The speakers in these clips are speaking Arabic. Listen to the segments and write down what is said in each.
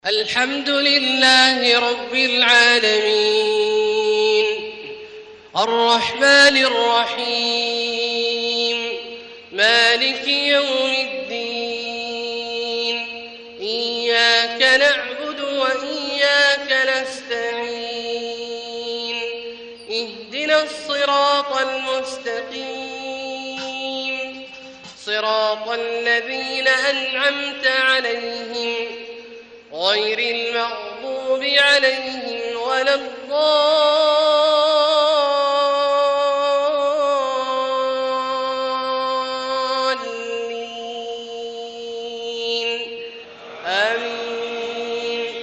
الحمد لله رب العالمين الرحمن الرحيم مالك يوم الدين إياك نعبد وإياك نستعين اهدنا الصراط المستقيم صراط الذين أنعمت عليهم غير المغضوب عليهم ولا الضالين آمين.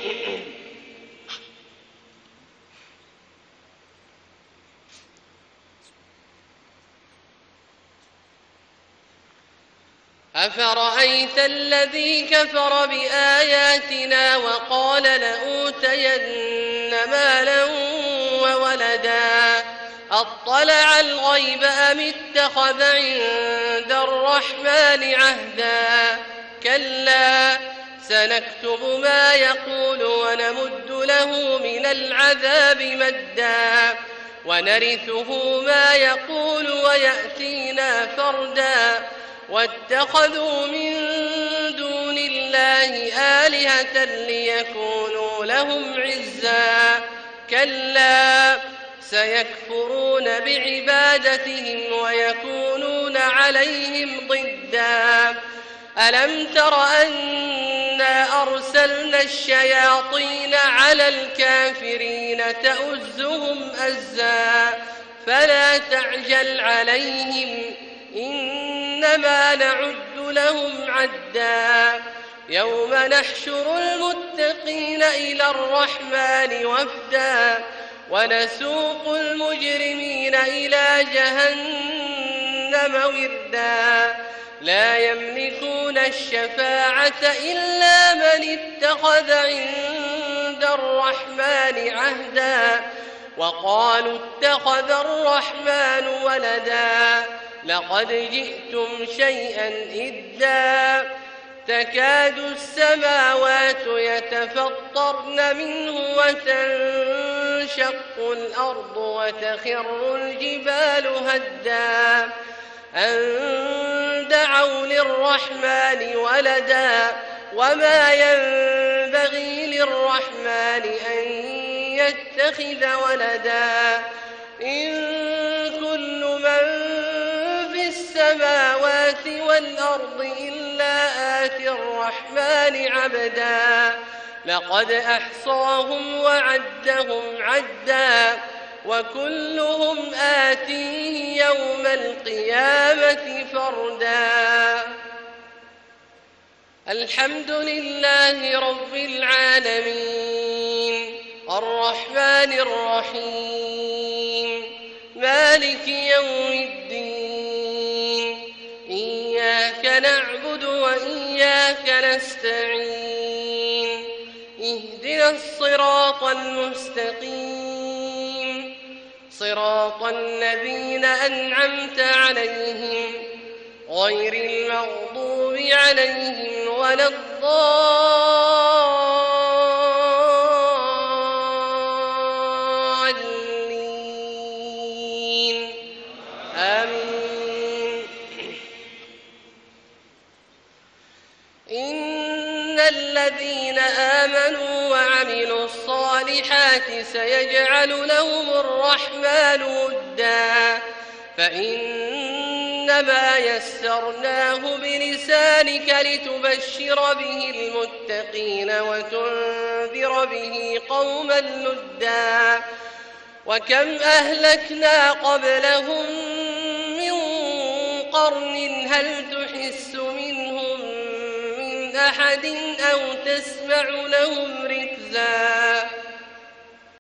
أفرأيت الذي كفر بآياتنا وقال لأوتين مالا وولدا أطلع الغيب أم اتخذ عند الرحمن عهدا كلا سنكتب ما يقول ونمد له من العذاب مدا ونرثه ما يقول ويأتينا فردا واتخذوا من دون الله آلهة ليكونوا لهم عزا كلا سيكفرون بعبادتهم ويكونون عليهم ضدا ألم تر أنا أرسلنا الشياطين على الكافرين تؤزهم أزا فلا تعجل عليهم إنما نعد لهم عدا يوم نحشر المتقين إلى الرحمن وفدا ونسوق المجرمين إلى جهنم وردا لا يملكون الشفاعة إلا من اتخذ عند الرحمن عهدا وقالوا اتخذ الرحمن ولدا لقد جئتم شيئا إدا تكاد السماوات يتفطرن منه وتنشق الأرض وتخر الجبال هدا أن دعوا للرحمن ولدا وما ينبغي للرحمن أن يتخذ ولدا إن كل من في السماوات والأرض إلا آتي الرحمن عبدا لقد أحصاهم وعدهم عدا وكلهم آتيه يوم القيامة فردا. الحمد لله رب العالمين الرحمن الرحيم مالك يوم الدين إياك نعبد وإياك نستعين اهدنا الصراط المستقيم صراط الذين أنعمت عليهم غير المغضوب عليهم ولا الضالين آمين. إن الذين آمنوا وعملوا الصالحات سيجعل لهم الرحمن ودا فإنما يسرناه بلسانك لتبشر به المتقين وتنذر به قوما لدا وكم أهلكنا قبلهم من قرن هل تحس منهم من أحد أو تسمع لهم ركزا